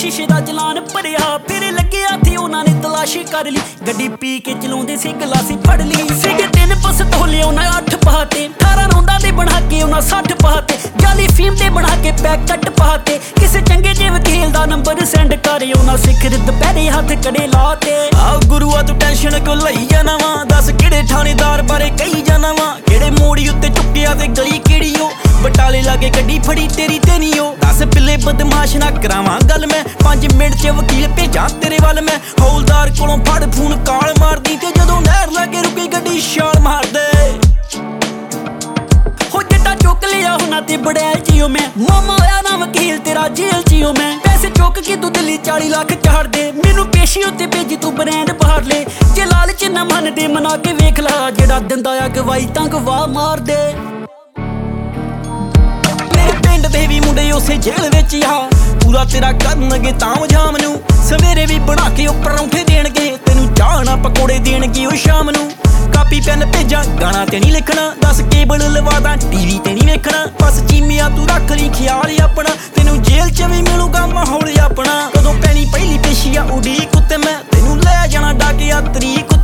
शीशे दा चलान भरिया फिर लगे हाथी उन्हां ने तलाशी कर ली गड्डी पी के चलाउंदे सी गलासी फड़ ली सीगे 3 पिस्तौले उन्हां 8 पाते 18 रौंदा दे बना के उन्हां 60 पाते जाली फीम दे बना के पैकेट पाते किसे चंगे जे वकील दा नंबर सेंड कर उन्हां सिखर दुपहरे हाथ कड़े लाते आ गुरुआ तू टेंशन क्यों लई जाना वा दस किहड़े थानेदार बारे कही जाना वा किहड़े मोड़ी उत्ते चुक्किया ते गली किहड़ी ओ बटाले लागे गड्डी फड़ी तेरी ते नी ओ दस पिल्ले बदमाश ना करावां गल मैं 5 मिंट च वकील भेजां तेरे वल मैं हौलदार कोलों फड़ फोन काल मारदी ते जदों नहर लागे रुकी गड्डी छाल मार दे हो जट्टा चुक लिया हुना ते बड़ैल जियो मैं मामा होया ना वकील तेरा जेल जियो मैं पैसे चुक के तू दिल्ली 40 लाख चाड़ दे मैनू पेशी उत्ते भेजी तू ब्रांड बाहर ले जे लालच ना मन दे मना के वेख ला जेड़ा दिंदा आ गवाही तां गवाह मार दे पिंड दे भी मुंडे उसे जेल विच आ पूरा तेरा करनगे ताम जाम नू सवेरे भी बना के उपर परौंठे देणगे तेनू चाह ना पकौड़े देणगे ओ शाम नू कापी पेन भेजा गाना ते नहीं लिखना दस केबल लवा दा टीवी ते नहीं वेखना बस चीमिया तू रख ली ख्याल अपना तेनू जेल च भी मिलूगा माहौल अपना कदों पैनी पहली पेशी आ उड़ीक उत्ते मैं तेनू लै जाना डाकिया तरीक